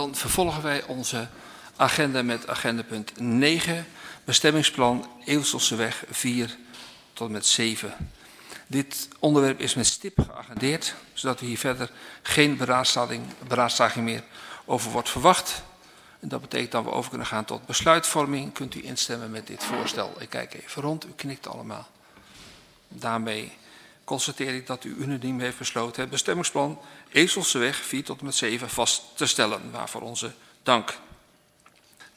Dan vervolgen wij onze agenda met agendapunt 9, bestemmingsplan Eelselseweg 4 tot en met 7. Dit onderwerp is met stip geagendeerd, zodat hier verder geen beraadslaging meer over wordt verwacht. En dat betekent dat we over kunnen gaan tot besluitvorming. Kunt u instemmen met dit voorstel? Ik kijk even rond, u knikt allemaal. Daarmee constateer ik dat u unaniem heeft besloten het bestemmingsplan Eelselseweg 4 tot en met 7 vast te stellen. Waarvoor onze dank.